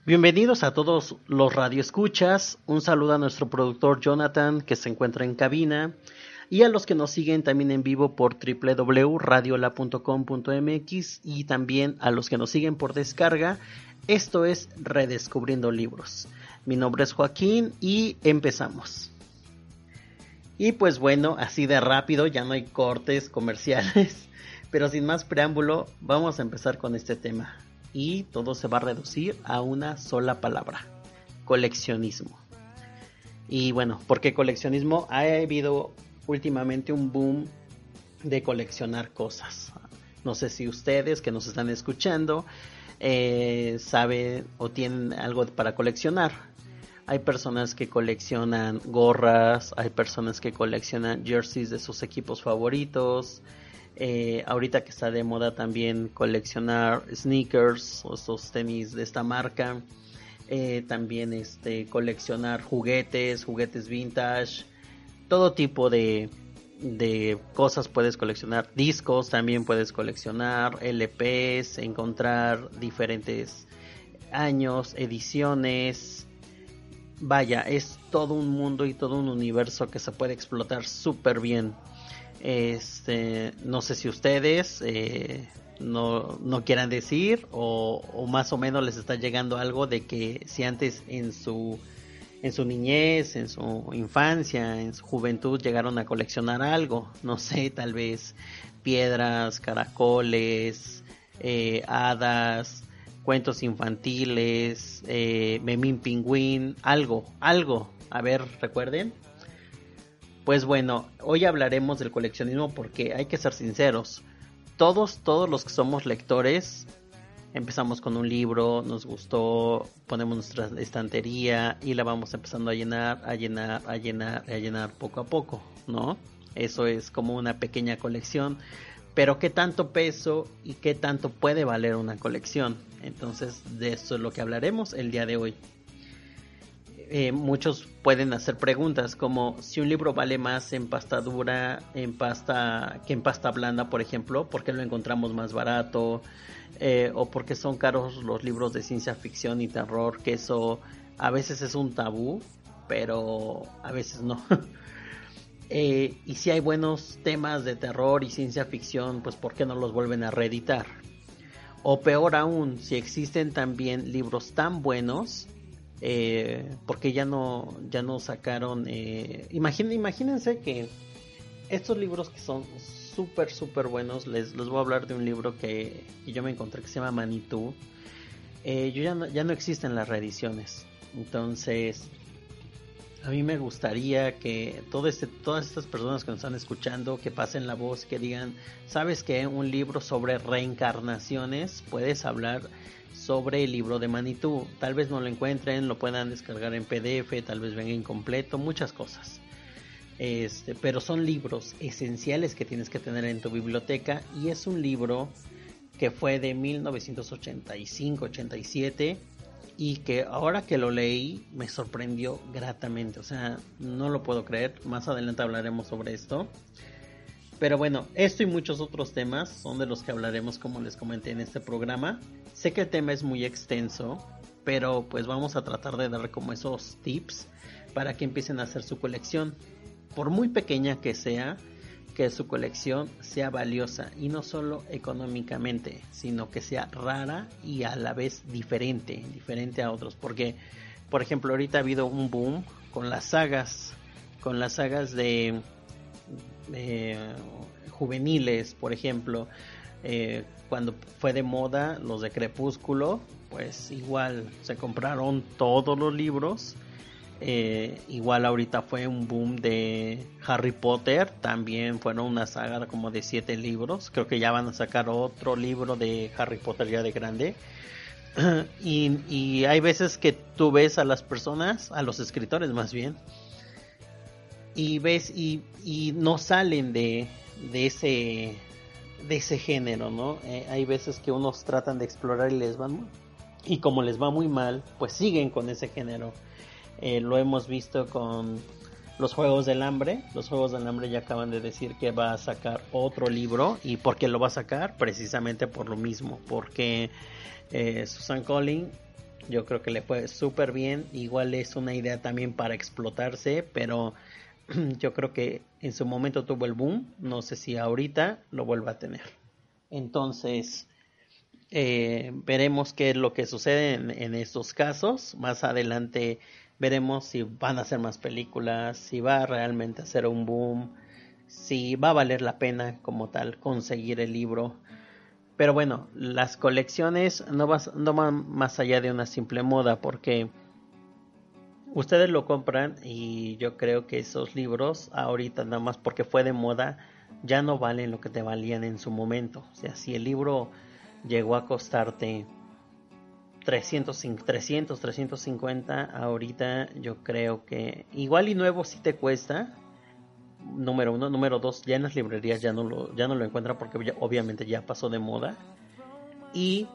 Bienvenidos a todos los radioescuchas, un saludo a nuestro productor Jonathan que se encuentra en cabina y a los que nos siguen también en vivo por www.radiola.com.mx y también a los que nos siguen por descarga. Esto es Redescubriendo Libros. Mi nombre es Joaquín y empezamos. Y pues bueno, así de rápido, ya no hay cortes comerciales, pero sin más preámbulo, vamos a empezar con este tema. Y todo se va a reducir a una sola palabra: coleccionismo. Y bueno, ¿por qué coleccionismo? Ha habido últimamente un boom de coleccionar cosas. No sé si ustedes que nos están escuchando saben o tienen algo para coleccionar. Hay personas que coleccionan gorras, hay personas que coleccionan jerseys de sus equipos favoritos. Ahorita que está de moda también coleccionar sneakers o estos tenis de esta marca. También coleccionar juguetes vintage. Todo tipo de cosas puedes coleccionar. Discos también puedes coleccionar. LPs, encontrar diferentes años, ediciones. Vaya, es todo un mundo y todo un universo que se puede explotar súper bien. No sé si ustedes no quieran decir o más o menos les está llegando algo de que si antes en su niñez, en su infancia, en su juventud llegaron a coleccionar algo, no sé, tal vez piedras, caracoles, hadas, cuentos infantiles, Memín Pingüín, algo, a ver, recuerden. Pues bueno, hoy hablaremos del coleccionismo porque hay que ser sinceros. Todos los que somos lectores empezamos con un libro, nos gustó, ponemos nuestra estantería y la vamos empezando a llenar poco a poco, ¿no? Eso es como una pequeña colección. Pero ¿qué tanto peso y qué tanto puede valer una colección? Entonces, de eso es lo que hablaremos el día de hoy. Muchos pueden hacer preguntas como si un libro vale más en pasta dura que en pasta blanda, por ejemplo, ¿por qué lo encontramos más barato? O por qué son caros los libros de ciencia ficción y terror, que eso a veces es un tabú, pero a veces no. Y si hay buenos temas de terror y ciencia ficción, pues ¿por qué no los vuelven a reeditar? O peor aún, si existen también libros tan buenos, porque ya no sacaron. Imagínense que estos libros que son súper buenos, les voy a hablar de un libro que yo me encontré que se llama Manitou. Ya no existen las reediciones, entonces a mí me gustaría que todas estas personas que nos están escuchando, que pasen la voz, que digan, ¿sabes qué? Un libro sobre reencarnaciones, puedes hablar sobre el libro de Manitou. Tal vez no lo encuentren, lo puedan descargar en PDF, tal vez venga incompleto, muchas cosas. Pero son libros esenciales que tienes que tener en tu biblioteca, y es un libro que fue de 1985-87 y que ahora que lo leí me sorprendió gratamente, o sea, no lo puedo creer. Más adelante hablaremos sobre esto. Pero bueno, esto y muchos otros temas son de los que hablaremos, como les comenté en este programa. Sé que el tema es muy extenso, pero pues vamos a tratar de dar como esos tips para que empiecen a hacer su colección. Por muy pequeña que sea, que su colección sea valiosa, y no solo económicamente, sino que sea rara y a la vez diferente a otros. Porque, por ejemplo, ahorita ha habido un boom con las sagas de juveniles, por ejemplo. Cuando fue de moda los de Crepúsculo, pues igual se compraron todos los libros. Igual ahorita fue un boom de Harry Potter, también fueron una saga como de 7 libros. Creo que ya van a sacar otro libro de Harry Potter ya de grande. Y hay veces que tú ves a las personas, a los escritores más bien, y ves y no salen de ese género, ¿no? Hay veces que unos tratan de explorar y como les va muy mal, pues siguen con ese género. Lo hemos visto con los Juegos del Hambre. Los Juegos del Hambre ya acaban de decir que va a sacar otro libro. ¿Y por qué lo va a sacar? Precisamente por lo mismo, porque Susan Collins Yo creo que le fue súper bien. Igual es una idea también para explotarse, pero yo creo que en su momento tuvo el boom. No sé si ahorita lo vuelva a tener. Entonces, veremos qué es lo que sucede en estos casos. Más adelante veremos si van a hacer más películas, si va a realmente a ser un boom, si va a valer la pena como tal conseguir el libro. Pero bueno, las colecciones no van más allá de una simple moda, porque ustedes lo compran y yo creo que esos libros ahorita nada más porque fue de moda ya no valen lo que te valían en su momento. O sea, si el libro llegó a costarte 350, ahorita yo creo que igual y nuevo sí te cuesta. Número uno, número dos, ya en las librerías ya no lo encuentran porque obviamente ya pasó de moda. Y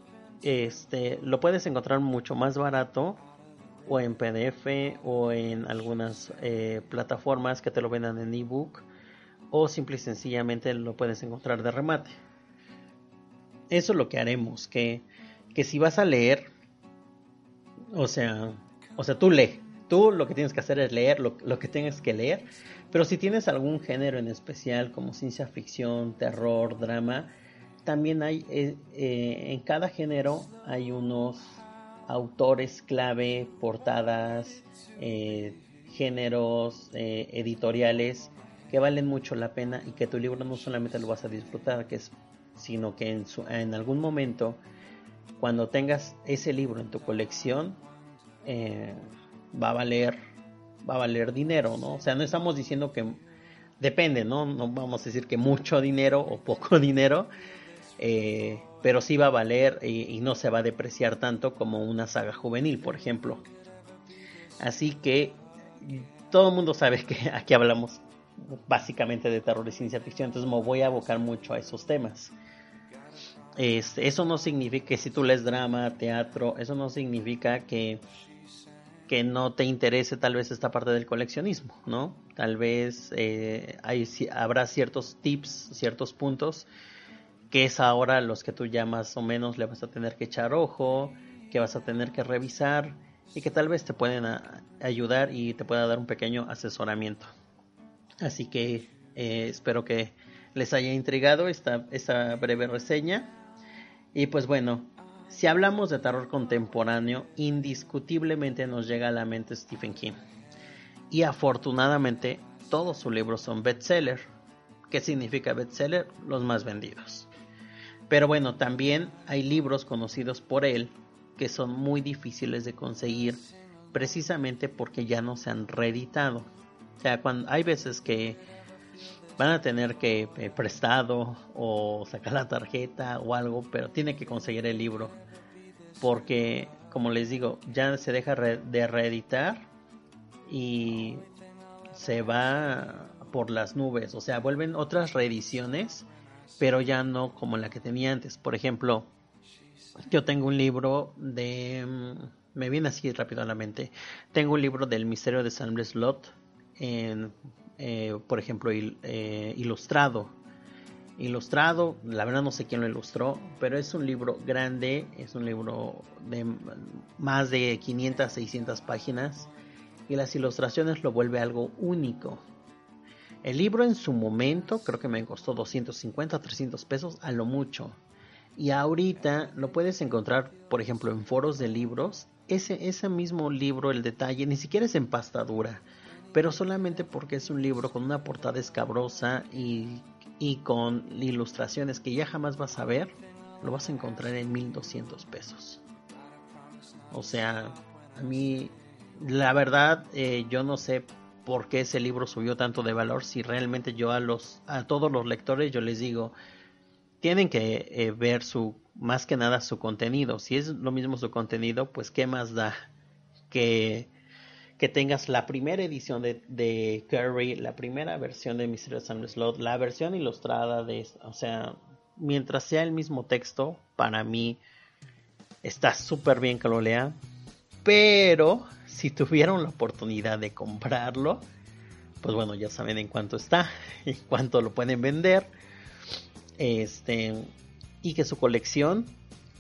lo puedes encontrar mucho más barato o en PDF o en algunas plataformas que te lo vendan en ebook, o simple y sencillamente lo puedes encontrar de remate. Eso es lo que haremos, que si vas a leer, o sea tú lee. Tú lo que tienes que hacer es leer lo que tienes que leer. Pero si tienes algún género en especial como ciencia ficción, terror, drama, también hay en cada género hay unos autores clave, portadas, géneros, editoriales que valen mucho la pena, y que tu libro no solamente lo vas a disfrutar, sino que en algún momento, cuando tengas ese libro en tu colección, eh, va a valer dinero, ¿no? O sea, no estamos diciendo que depende, ¿no? No vamos a decir que mucho dinero o poco dinero, pero sí va a valer y no se va a depreciar tanto como una saga juvenil, por ejemplo. Así que todo el mundo sabe que aquí hablamos básicamente de terror y ciencia ficción, entonces me voy a abocar mucho a esos temas. Eso no significa que si tú lees drama, teatro, eso no significa que no te interese tal vez esta parte del coleccionismo, ¿no? Tal vez habrá ciertos tips, ciertos puntos que es ahora los que tú ya más o menos le vas a tener que echar ojo, que vas a tener que revisar y que tal vez te pueden ayudar y te pueda dar un pequeño asesoramiento. Así que espero que les haya intrigado esta breve reseña. Y pues bueno, si hablamos de terror contemporáneo, indiscutiblemente nos llega a la mente Stephen King. Y afortunadamente todos sus libros son bestseller. ¿Qué significa bestseller? Los más vendidos. Pero bueno, también hay libros conocidos por él que son muy difíciles de conseguir, precisamente porque ya no se han reeditado. O sea, hay veces que van a tener que prestado o sacar la tarjeta o algo, pero tiene que conseguir el libro, porque como les digo, ya se deja de reeditar y se va por las nubes. O sea, vuelven otras reediciones, pero ya no como la que tenía antes. Por ejemplo, yo tengo un libro me viene así rápido a la mente. Tengo un libro del Misterio de Salem Slot, por ejemplo, ilustrado. La verdad no sé quién lo ilustró, pero es un libro grande, es un libro de más de 500, 600 páginas, y las ilustraciones lo vuelve algo único. El libro en su momento creo que me costó 250, 300 pesos a lo mucho. Y ahorita lo puedes encontrar, por ejemplo, en foros de libros. Ese mismo libro, el detalle, ni siquiera es en pasta dura, pero solamente porque es un libro con una portada escabrosa y con ilustraciones que ya jamás vas a ver, lo vas a encontrar en 1200 pesos. O sea, a mí, la verdad, yo no sé por qué ese libro subió tanto de valor. Si realmente yo a todos los lectores yo les digo, tienen que ver más que nada su contenido. Si es lo mismo su contenido, pues qué más da que tengas la primera edición de Curry, la primera versión de Misterio de Salem Slot, la versión ilustrada o sea, mientras sea el mismo texto, para mí está súper bien que lo lea. Pero si tuvieron la oportunidad de comprarlo, pues bueno, ya saben en cuánto está, en cuánto lo pueden vender. Y que su colección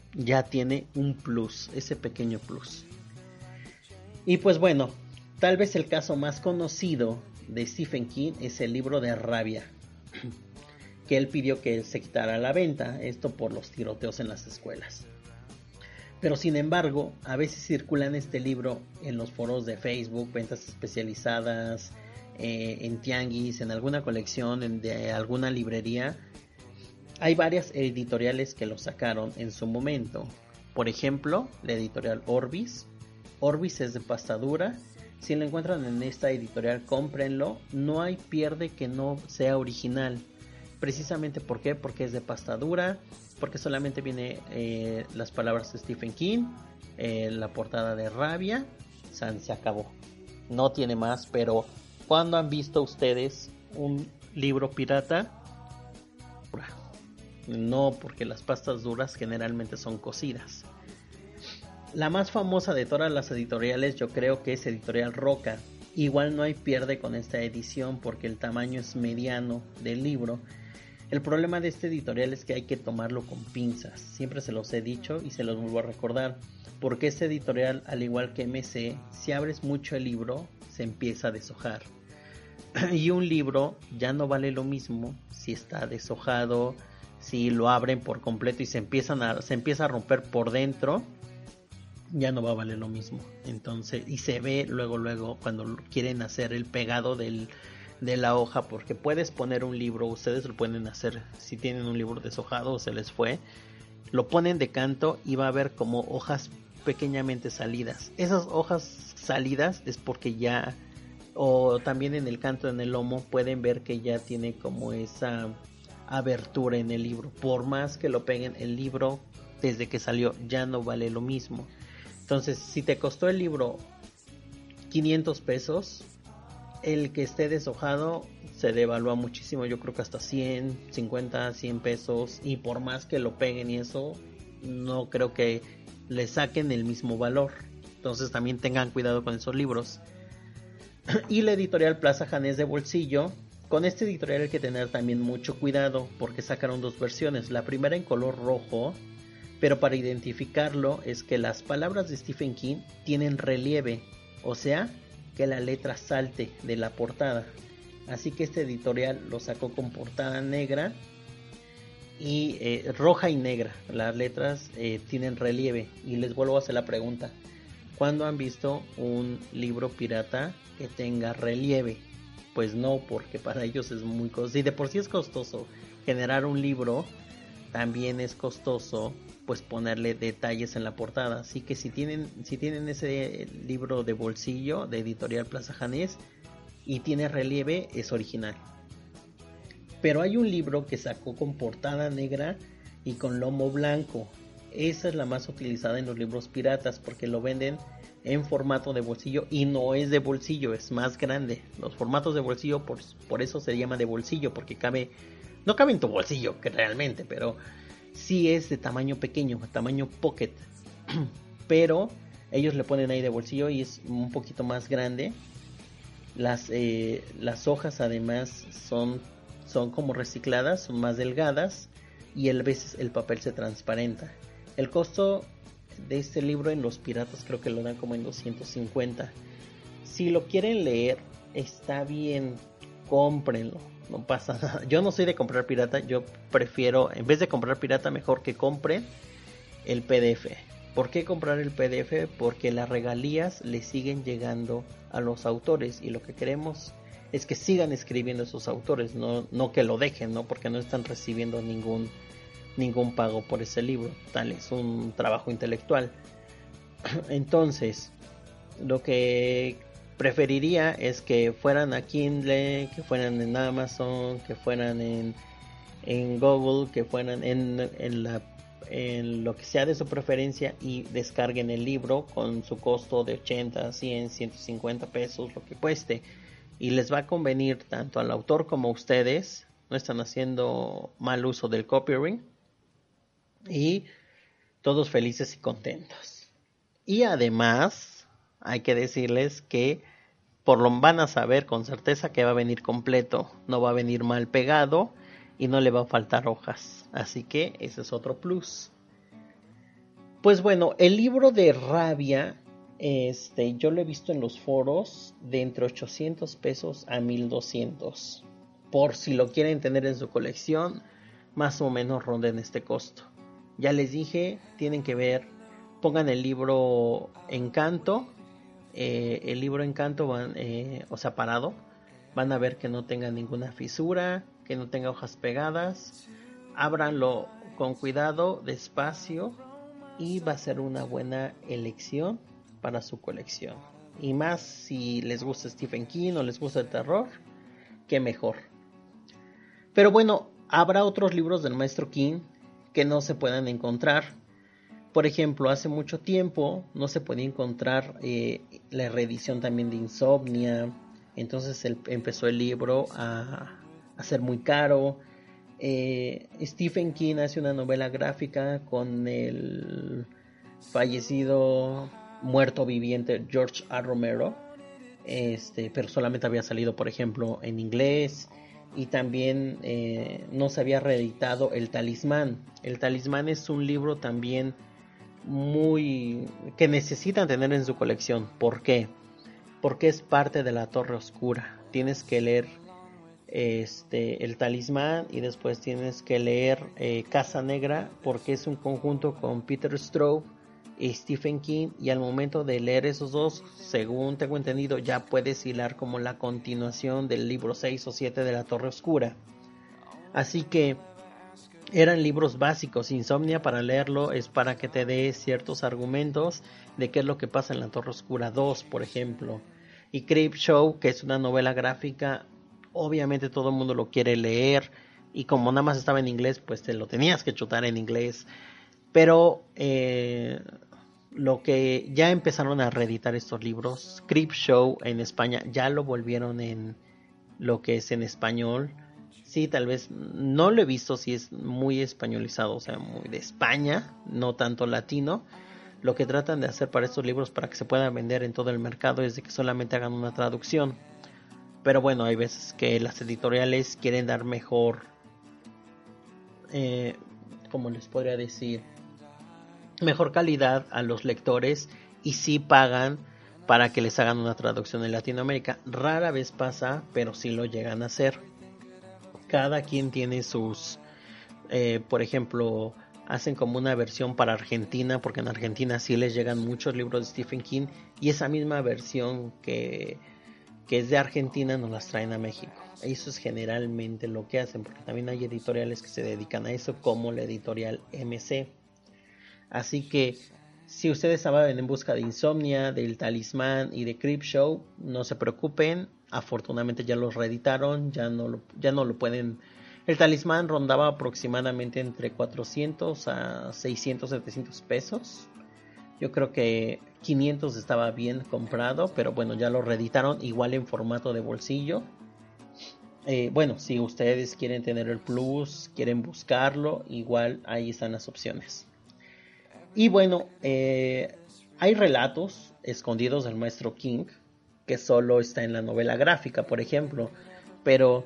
ya tiene un plus, ese pequeño plus. Y pues bueno, tal vez el caso más conocido de Stephen King es el libro de Rabia, que él pidió que se quitara a la venta, esto por los tiroteos en las escuelas. Pero sin embargo, a veces circulan este libro en los foros de Facebook, ventas especializadas, en tianguis, en alguna colección, de alguna librería. Hay varias editoriales que lo sacaron en su momento. Por ejemplo, la editorial Orbis. Orbis es de pasta dura. Si lo encuentran en esta editorial, cómprenlo. No hay pierde que no sea original. Precisamente ¿por qué? Porque es de pasta dura. Porque solamente viene las palabras de Stephen King. La portada de Rabia. Se acabó. No tiene más, pero ¿cuándo han visto ustedes un libro pirata? No, porque las pastas duras generalmente son cocidas. La más famosa de todas las editoriales yo creo que es Editorial Roca. Igual no hay pierde con esta edición porque el tamaño es mediano del libro. El problema de este editorial es que hay que tomarlo con pinzas. Siempre se los he dicho y se los vuelvo a recordar. Porque este editorial, al igual que MC, si abres mucho el libro, se empieza a deshojar. Y un libro ya no vale lo mismo si está deshojado, si lo abren por completo y se empieza a romper por dentro, ya no va a valer lo mismo. Entonces, y se ve luego cuando quieren hacer el pegado de la hoja, porque puedes poner un libro, ustedes lo pueden hacer si tienen un libro deshojado o se les fue, lo ponen de canto y va a haber como hojas pequeñamente salidas. Esas hojas salidas es porque ya, o también en el canto, en el lomo, pueden ver que ya tiene como esa abertura en el libro. Por más que lo peguen, el libro desde que salió ya no vale lo mismo. Entonces, si te costó el libro 500 pesos, el que esté deshojado se devalúa muchísimo. Yo creo que hasta 100, 50, 100 pesos. Y por más que lo peguen y eso, no creo que le saquen el mismo valor. Entonces también tengan cuidado con esos libros. Y la editorial Plaza Janés de bolsillo. Con este editorial hay que tener también mucho cuidado porque sacaron dos versiones. La primera en color rojo, pero para identificarlo es que las palabras de Stephen King tienen relieve, o sea, que la letra salte de la portada. Así que este editorial lo sacó con portada negra y roja y negra. Las letras tienen relieve. Y les vuelvo a hacer la pregunta: ¿cuándo han visto un libro pirata que tenga relieve? Pues no, porque para ellos es muy costoso. Y de por sí es costoso generar un libro, también es costoso pues ponerle detalles en la portada. Así que si tienen ese libro de bolsillo de editorial Plaza Janés y tiene relieve, es original. Pero hay un libro que sacó con portada negra y con lomo blanco. Esa es la más utilizada en los libros piratas porque lo venden en formato de bolsillo y no es de bolsillo, es más grande. Los formatos de bolsillo por eso se llama de bolsillo, porque no cabe en tu bolsillo que realmente, pero sí es de tamaño pequeño, tamaño pocket. Pero ellos le ponen ahí de bolsillo y es un poquito más grande. Las hojas además son como recicladas, son más delgadas y a veces el papel se transparenta. El costo de este libro en los piratas creo que lo dan como en 250. Si lo quieren leer, está bien, cómprenlo, no pasa nada. Yo no soy de comprar pirata, yo prefiero, en vez de comprar pirata, mejor que compren el PDF. ¿Por qué comprar el PDF? Porque las regalías le siguen llegando a los autores y lo que queremos es que sigan escribiendo esos autores, no que lo dejen, ¿no? Porque no están recibiendo ningún pago por ese libro, tal es un trabajo intelectual. Entonces, lo que preferiría es que fueran a Kindle, que fueran en Amazon, que fueran en Google, que fueran en lo que sea de su preferencia y descarguen el libro con su costo de 80, 100, 150 pesos, lo que cueste, y les va a convenir tanto al autor como a ustedes. No están haciendo mal uso del copyright y todos felices y contentos. Y además hay que decirles que van a saber con certeza que va a venir completo, no va a venir mal pegado y no le va a faltar hojas. Así que ese es otro plus. Pues bueno, el libro de Rabia, yo lo he visto en los foros de entre 800 pesos a 1200. Por si lo quieren tener en su colección, más o menos ronden este costo. Ya les dije, tienen que ver, pongan el libro Encanto, o sea, parado. Van a ver que no tenga ninguna fisura, que no tenga hojas pegadas. Ábranlo con cuidado, despacio, y va a ser una buena elección para su colección. Y más si les gusta Stephen King o les gusta el terror, que mejor. Pero bueno, habrá otros libros del maestro King que no se puedan encontrar. Por ejemplo, hace mucho tiempo no se podía encontrar la reedición también de Insomnia. Entonces empezó el libro a ser muy caro. Stephen King hace una novela gráfica con el fallecido muerto viviente George A. Romero, pero solamente había salido, por ejemplo, en inglés. Y también no se había reeditado El Talismán. El Talismán es un libro también muy que necesitan tener en su colección. ¿Por qué? Porque es parte de la Torre Oscura. Tienes que leer El Talismán y después tienes que leer Casa Negra, porque es un conjunto con Peter Straub y Stephen King, y al momento de leer esos dos, según tengo entendido, ya puedes hilar como la continuación del libro 6 o 7 de la Torre Oscura. Así que eran libros básicos. Insomnia, para leerlo, es para que te dé ciertos argumentos de qué es lo que pasa en la Torre Oscura 2, por ejemplo. Y Creepshow, que es una novela gráfica, obviamente todo el mundo lo quiere leer, y como nada más estaba en inglés, pues te lo tenías que chutar en inglés. Pero lo que ya empezaron a reeditar estos libros, Creepshow en España, ya lo volvieron en lo que es en español. Sí, tal vez no lo he visto si es muy españolizado, o sea, muy de España, no tanto latino. Lo que tratan de hacer para estos libros para que se puedan vender en todo el mercado es de que solamente hagan una traducción. Pero bueno, hay veces que las editoriales quieren dar mejor, ¿cómo les podría decir? Mejor calidad a los lectores, y sí pagan para que les hagan una traducción en Latinoamérica. Rara vez pasa, pero sí lo llegan a hacer. Cada quien tiene sus, por ejemplo, hacen como una versión para Argentina, porque en Argentina sí les llegan muchos libros de Stephen King, y esa misma versión que es de Argentina nos las traen a México. Eso es generalmente lo que hacen, porque también hay editoriales que se dedican a eso, como la editorial MC. Así que si ustedes estaban en busca de Insomnia, del Talismán y de Creepshow, no se preocupen, afortunadamente ya los reeditaron, ya no lo pueden. El Talismán rondaba aproximadamente entre 400 a 600, 700 pesos. Yo creo que 500 estaba bien comprado, pero bueno, ya lo reeditaron igual en formato de bolsillo. Bueno, si ustedes quieren tener el plus, quieren buscarlo, igual ahí están las opciones. Y bueno, hay relatos escondidos del maestro King que solo está en la novela gráfica, por ejemplo, pero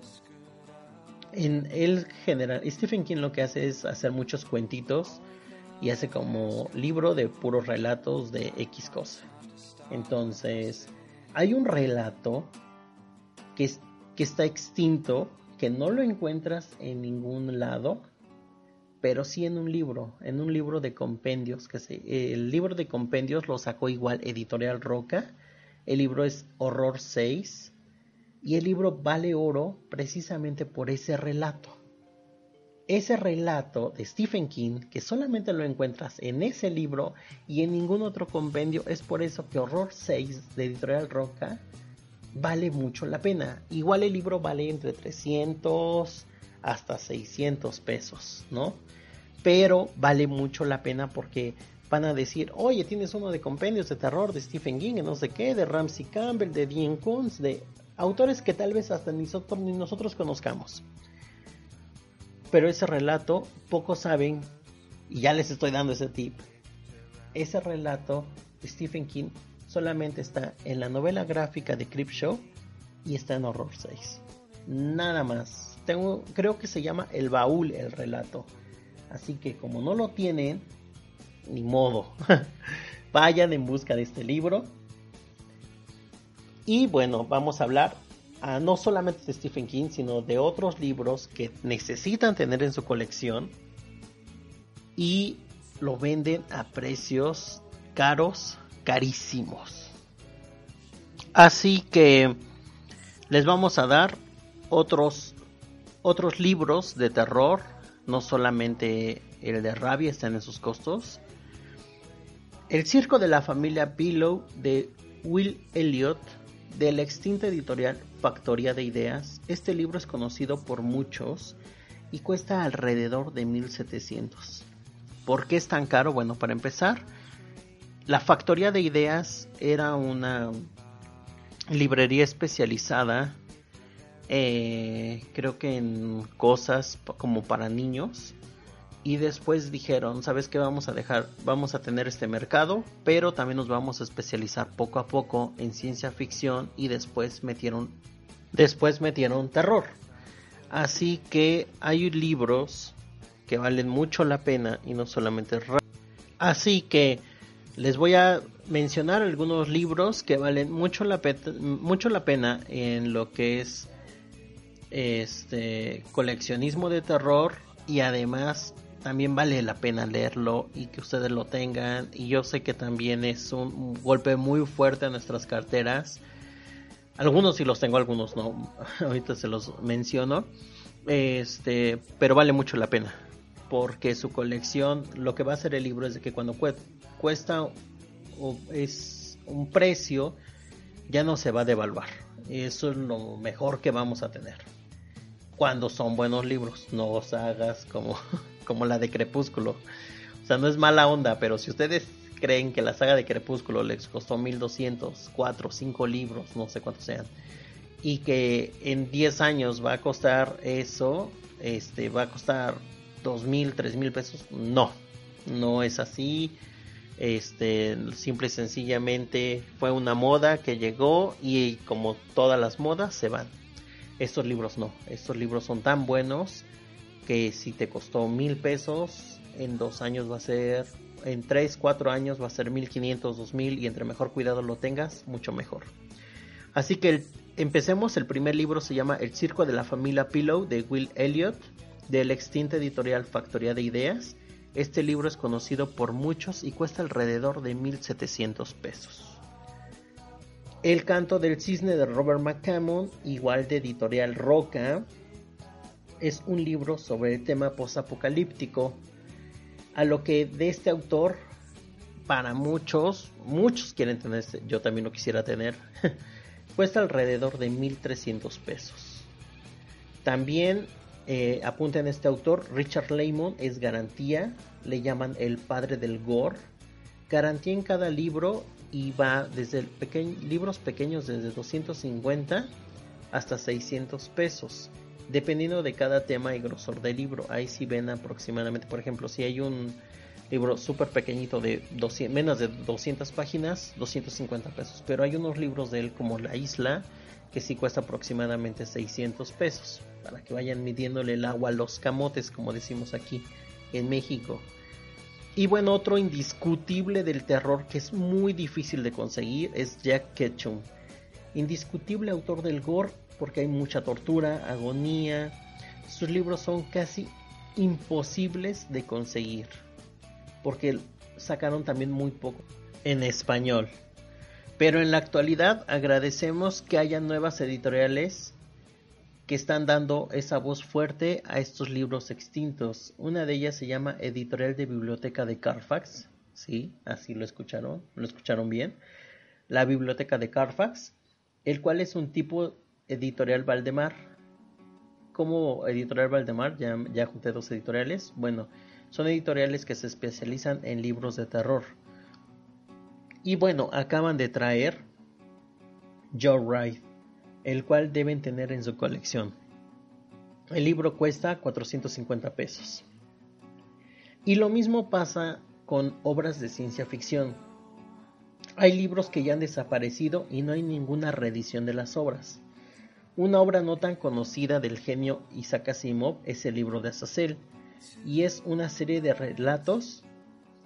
en el general, Stephen King lo que hace es hacer muchos cuentitos y hace como libro de puros relatos de X cosa. Entonces, hay un relato que está extinto, que no lo encuentras en ningún lado, pero sí en un libro de compendios, el libro de compendios lo sacó igual Editorial Roca. El libro es Horror 6 y el libro vale oro precisamente por ese relato. Ese relato de Stephen King, que solamente lo encuentras en ese libro y en ningún otro compendio, es por eso que Horror 6 de Editorial Roca vale mucho la pena. Igual el libro vale entre 300 hasta 600 pesos, ¿no? Pero vale mucho la pena porque van a decir, oye, tienes uno de compendios de terror de Stephen King, no sé qué, de Ramsey Campbell, de Dean Koontz, de autores que tal vez hasta ni nosotros conozcamos. Pero ese relato, pocos saben, y ya les estoy dando ese tip, ese relato de Stephen King solamente está en la novela gráfica de Creepshow y está en Horror 6. Nada más. Creo que se llama El Baúl el relato. Así que como no lo tienen, ni modo. Vayan en busca de este libro. Y bueno, vamos a hablar no solamente de Stephen King, sino de otros libros que necesitan tener en su colección y lo venden a precios caros, carísimos. Así que les vamos a dar otros libros de terror, no solamente el de Rabia está en esos costos. El circo de la familia Pillow de Will Elliot, de la extinta editorial Factoría de Ideas. Este libro es conocido por muchos y cuesta alrededor de 1,700. ¿Por qué es tan caro? Bueno, para empezar, la Factoría de Ideas era una librería especializada, creo que en cosas como para niños. Y después dijeron, ¿sabes qué? Vamos a tener este mercado, pero también nos vamos a especializar poco a poco en ciencia ficción, y después metieron terror. Así que hay libros que valen mucho la pena y no solamente así que les voy a mencionar algunos libros que valen mucho la pena en lo que es coleccionismo de terror, y además también vale la pena leerlo y que ustedes lo tengan. Y yo sé que también es un golpe muy fuerte a nuestras carteras. Algunos sí los tengo, algunos no. Ahorita se los menciono. Pero vale mucho la pena, porque su colección, lo que va a hacer el libro es de que cuando cuesta o es un precio, ya no se va a devaluar. Eso es lo mejor que vamos a tener cuando son buenos libros, no sagas como la de Crepúsculo. O sea, no es mala onda, pero si ustedes creen que la saga de Crepúsculo les costó 1,200, 4, 5 libros, no sé cuántos sean, y que en 10 años va a costar eso, va a costar 2,000, 3,000 pesos, no es así. Simple y sencillamente fue una moda que llegó, y como todas las modas se van. Estos libros no, estos libros son tan buenos que si te costó 1,000 pesos, en 2 años va a ser, en 3, 4 años va a ser 1,500, 2,000, y entre mejor cuidado lo tengas, mucho mejor. Así que empecemos. El primer libro se llama El circo de la familia Pillow de Will Elliot, de la extinta editorial Factoría de Ideas. Este libro es conocido por muchos y cuesta alrededor de 1,700 pesos. El canto del cisne de Robert McCammon, igual de editorial Roca, es un libro sobre el tema posapocalíptico, a lo que de este autor, para muchos quieren tener, yo también lo quisiera tener, cuesta alrededor de 1,300 pesos. También apunten a este autor, Richard Laymon, es garantía, le llaman el padre del gore, garantía en cada libro, y va desde libros pequeños desde 250 hasta 600 pesos, dependiendo de cada tema y grosor del libro. Ahí sí ven aproximadamente, por ejemplo, si hay un libro súper pequeñito de menos de 200 páginas, 250 pesos, pero hay unos libros de él como La Isla que sí cuesta aproximadamente 600 pesos, para que vayan midiéndole el agua a los camotes, como decimos aquí en México. Y bueno, otro indiscutible del terror que es muy difícil de conseguir es Jack Ketchum. Indiscutible autor del gore, porque hay mucha tortura, agonía. Sus libros son casi imposibles de conseguir, porque sacaron también muy poco en español. Pero en la actualidad agradecemos que haya nuevas editoriales que están dando esa voz fuerte a estos libros extintos. Una de ellas se llama Editorial de Biblioteca de Carfax. Sí, así lo escucharon bien. La Biblioteca de Carfax, el cual es un tipo editorial Valdemar. Como editorial Valdemar, ya junté 2 editoriales. Bueno, son editoriales que se especializan en libros de terror. Y bueno, acaban de traer Joyride, el cual deben tener en su colección. El libro cuesta 450 pesos. Y lo mismo pasa con obras de ciencia ficción. Hay libros que ya han desaparecido y no hay ninguna reedición de las obras. Una obra no tan conocida del genio Isaac Asimov es el libro de Azazel, y es una serie de relatos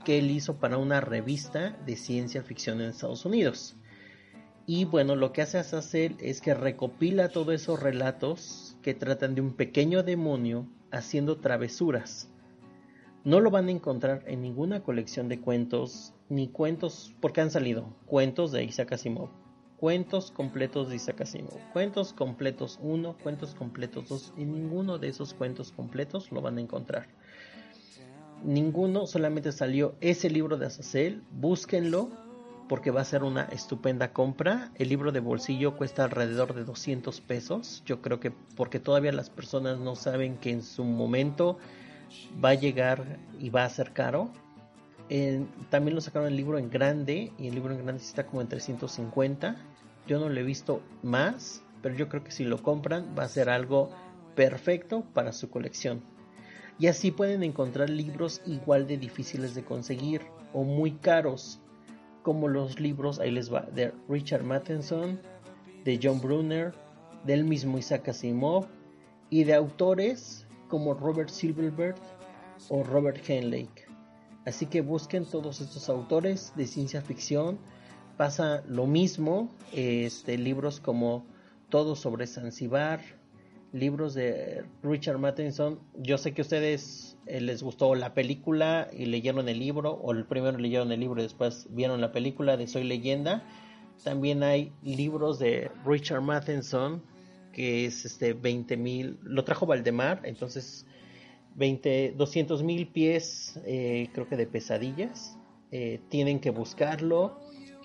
que él hizo para una revista de ciencia ficción en Estados Unidos. Y bueno, lo que hace Azazel es que recopila todos esos relatos que tratan de un pequeño demonio haciendo travesuras. No lo van a encontrar en ninguna colección de cuentos, ni cuentos, porque han salido cuentos de Isaac Asimov, cuentos completos de Isaac Asimov, cuentos completos 1, cuentos completos 2, y ninguno de esos cuentos completos lo van a encontrar. Ninguno, solamente salió ese libro de Azazel. Búsquenlo porque va a ser una estupenda compra. El libro de bolsillo cuesta alrededor de 200 pesos. Yo creo que porque todavía las personas no saben que en su momento va a llegar y va a ser caro. También lo sacaron el libro en grande, y el libro en grande está como en 350. Yo no lo he visto más, pero yo creo que si lo compran va a ser algo perfecto para su colección. Y así pueden encontrar libros igual de difíciles de conseguir o muy caros, como los libros, ahí les va, de Richard Matheson, de John Brunner, del mismo Isaac Asimov, y de autores como Robert Silverberg o Robert Heinlein. Así que busquen todos estos autores de ciencia ficción. Pasa lo mismo, libros como Todo sobre Zanzíbar, libros de Richard Matheson. Yo sé que a ustedes les gustó la película y leyeron el libro, o el primero leyeron el libro y después vieron la película de Soy Leyenda. También hay libros de Richard Matheson, que es 20,000, lo trajo Valdemar, entonces 200,000 pies, creo que de pesadillas. Tienen que buscarlo.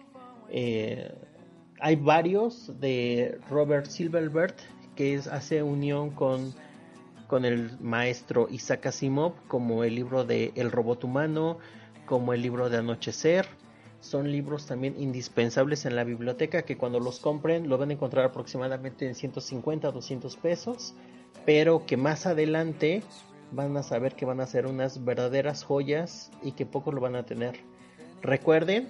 Hay varios de Robert Silverberg, que hace unión con el maestro Isaac Asimov, como el libro de El robot humano, como el libro de Anochecer. Son libros también indispensables en la biblioteca, que cuando los compren lo van a encontrar aproximadamente en 150 a 200 pesos, pero que más adelante van a saber que van a ser unas verdaderas joyas y que pocos lo van a tener. Recuerden,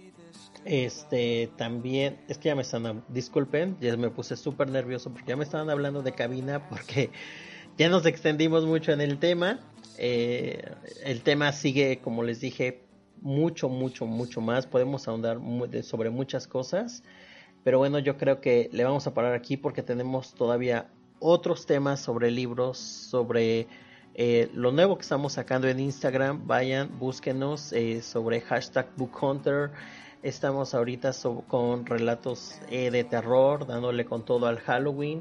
también, es que ya me están, disculpen, ya me puse súper nervioso porque ya me estaban hablando de cabina, porque ya nos extendimos mucho en el tema. El tema sigue, como les dije, mucho más. Podemos ahondar sobre muchas cosas, pero bueno, yo creo que le vamos a parar aquí porque tenemos todavía otros temas sobre libros, sobre lo nuevo que estamos sacando en Instagram. Vayan, búsquenos sobre #BookHunter. Estamos ahorita con relatos de terror, dándole con todo al Halloween.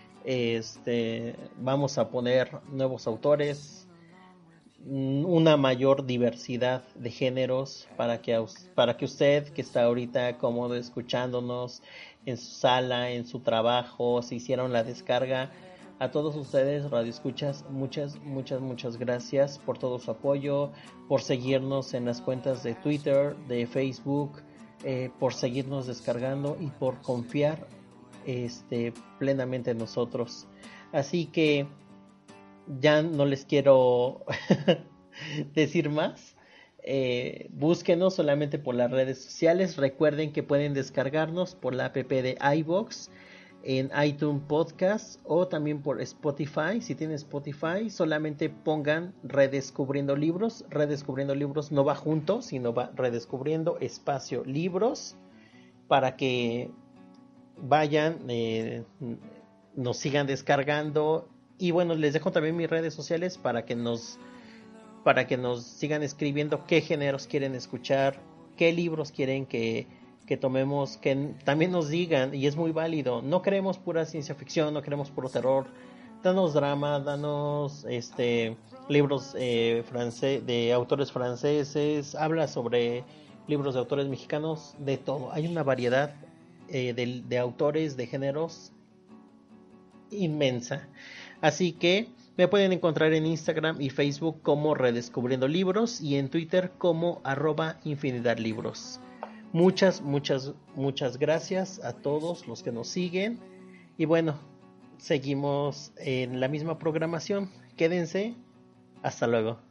Vamos a poner nuevos autores, una mayor diversidad de géneros para que usted, que está ahorita cómodo escuchándonos en su sala, en su trabajo, si hicieron la descarga. A todos ustedes, radioescuchas, muchas gracias por todo su apoyo, por seguirnos en las cuentas de Twitter, de Facebook, por seguirnos descargando y por confiar plenamente en nosotros. Así que ya no les quiero decir más. Búsquenos solamente por las redes sociales. Recuerden que pueden descargarnos por la app de iVoox, en iTunes Podcast, o también por Spotify. Si tienen Spotify, solamente pongan Redescubriendo Libros. Redescubriendo Libros no va junto, sino va Redescubriendo espacio libros, para que vayan, nos sigan descargando. Y bueno, les dejo también mis redes sociales para que nos sigan escribiendo qué géneros quieren escuchar, qué libros quieren que tomemos, que también nos digan, y es muy válido. No queremos pura ciencia ficción, no queremos puro terror. Danos drama, danos libros de autores franceses, habla sobre libros de autores mexicanos, de todo. Hay una variedad de autores, de géneros inmensa. Así que me pueden encontrar en Instagram y Facebook como Redescubriendo Libros, y en Twitter como @infinidadlibros. Muchas gracias a todos los que nos siguen. Y bueno, seguimos en la misma programación. Quédense. Hasta luego.